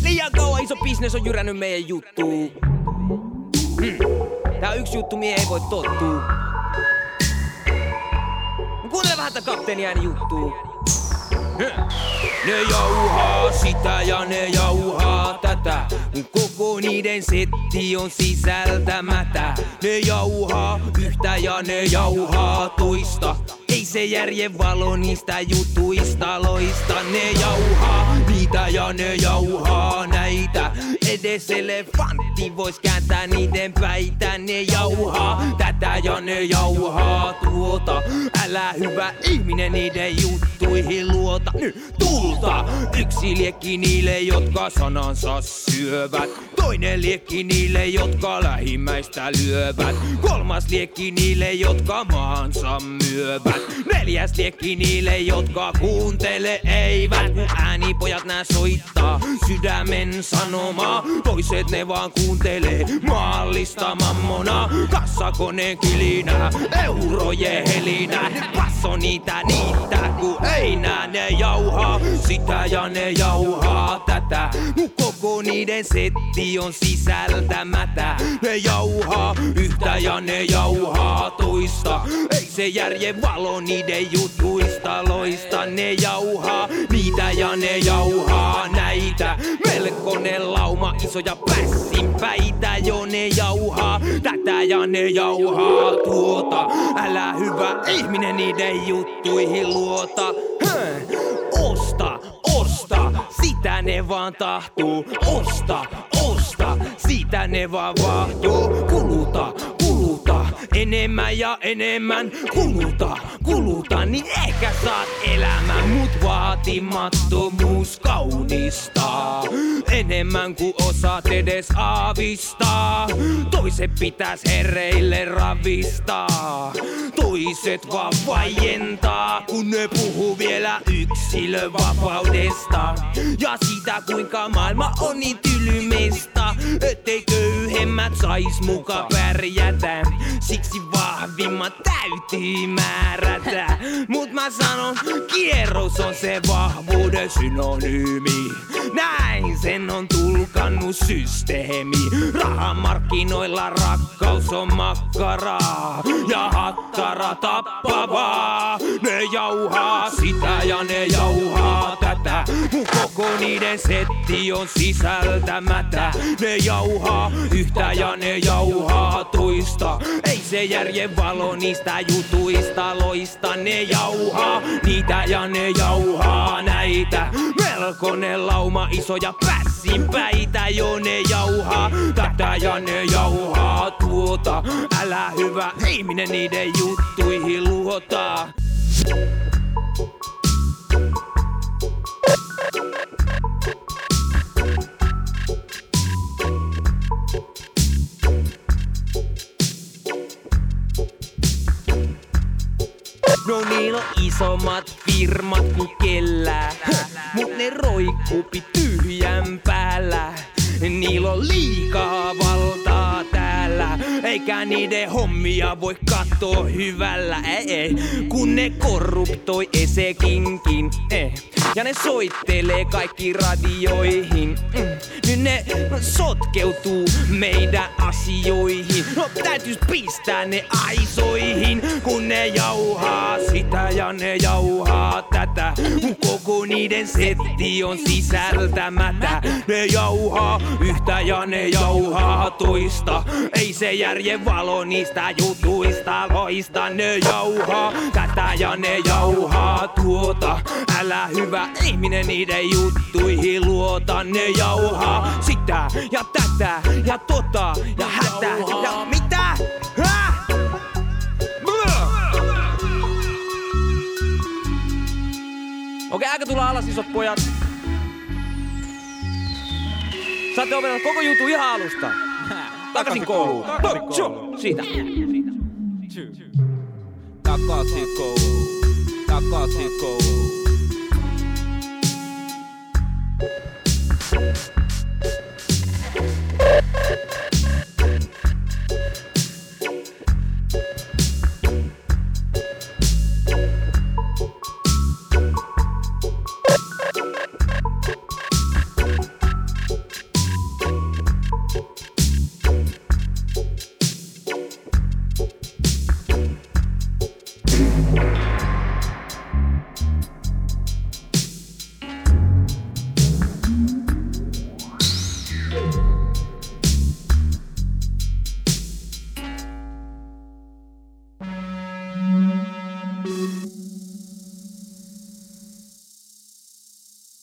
Liian kauan iso bisnes on jyrännyt meidän juttuun. Tää on yksi juttu, mihin ei voi tottua. Kuuntele vähän tän kapteeni ääni juttuu. Ne jauhaa sitä ja ne jauhaa tätä, koko niiden setti on sisältämättä. Ne jauhaa yhtä ja ne jauhaa toista, ei se järjen valo niistä jutuista loista. Ne jauhaa niitä ja ne jauhaa näitä, edes elefantti vois kääntää niiden päitä. Ne jauhaa tätä ja ne jauhaa tuota, älä hyvä ihminen niiden juttuihin luota. Nyt tulta! Yksi liekki niille, jotka sanansa syövät. Toinen liekki niille, jotka lähimmäistä lyövät. Kolmas liekki niille, jotka maansa myövät. Neljäs liekki niille, jotka kuuntele eivät. Kun äänipojat nää soittaa sydämen sanomaa, toiset ne vaan kuuntelee maallista mammonaa. Kassakoneen kilinää, eurojen helinää. Passo niitä kun ei nää. Ne jauhaa sitä ja ne jauhaa tätä, koko niiden setti on sisältämättä. Ne jauhaa yhtä ja ne jauhaa toista, ei se järjen valo niiden jutuista loista. Ne jauhaa niitä ja ne jauhaa näitä, melkoinen lauma isoja pässinpäitä. Jo ne jauhaa tätä ja ne jauhaa tuota, älä hyvä ihminen niiden juttuihin luota. Osta, osta, sitä ne vaan tahtuu. Osta, osta, siitä ne vaan vahtuu. Kuluta, kuluta, enemmän ja enemmän. Kuluta, kuluta, niin ehkä saat elämän. Mut vaatimattomuus kaunistaa enemmän kuin osaat edes aavistaa. Toiset pitäis herreille ravistaa, toiset vaan vaientaa, kun ne puhuu vielä yksilövapaudesta ja siitä kuinka maailma on niin tylymistä, ettei köyhemmät sais muka pärjätä. Siksi vahvimmat täytyy määrätä. Mut mä sanon, kierros on se vahvuuden synonyymi. Näin sen on tulkannut systeemi. Rahamarkkinoilla rakkaus on makkaraa ja hattara tappavaa. Ne jauhaa sitä ja ne jauhaa tätä, koko niiden setti on sisältämättä. Ne jauhaa yhtä ja ne jauhaa toista, ei se järjen valo niistä jutuista loista. Ne jauhaa niitä ja ne jauhaa näitä, melkoinen lauma isoja pässinpäitä. Jo ne jauhaa tätä ja ne jauhaa tuota, älä hyvä ihminen niiden juttuihin luota. No niillä on isommat firmat kuin kellään, mut ne roikkuupi tyhjän päällä. Niillä on liikaa valtaa täällä, eikä niiden hommia voi kattoo hyvällä, ei. Kun ne korruptoi esekinkin, ja ne soittelee kaikki radioihin, nyt ne sotkeutuu meidän asioihin. No täytyis pistää ne aisoihin, kun ne jauhaa sitä ja ne jauhaa tätä, koko niiden setti on sisältämättä. Ne jauhaa yhtä ja ne jauhaa toista, ei se järjen valo niistä jutuista loista. Ne jauhaa tätä ja ne jauhaa tuota, älä hyvä ihminen niiden juttuihin luota. Ne jauhaa sitä ja tätä ja tota ja hätä ja mitä? Okei, aika tulla alas isot pojat. Saatte opetella koko juttu ihan alusta. Takaisin kouluun. Siitä. Takaisin kouluun. Takaisin kouluun.